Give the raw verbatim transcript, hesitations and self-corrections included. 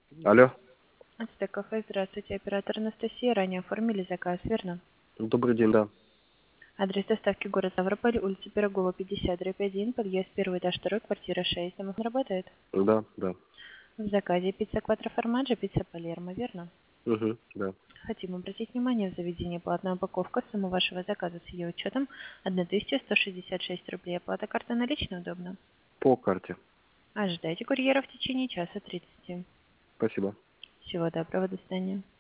Алло. Ацтек кафе, здравствуйте, оператор Анастасия. Ранее оформили заказ, верно? Добрый день, да. Адрес доставки город Ставрополь, улица Пирогова, пятьдесят, дробь один, подъезд первый, этаж второй, квартира шесть. Домофон работает? Да, да. В заказе пицца кватро формаджо, пицца Палермо, верно? Угу, да. Хотим обратить внимание в заведении платная упаковка. Сумма вашего заказа с ее учетом тысяча сто шестьдесят шесть рублей. Оплата карты наличной удобно? По карте. Ожидайте курьера в течение часа тридцати. Спасибо. Всего доброго, до свидания.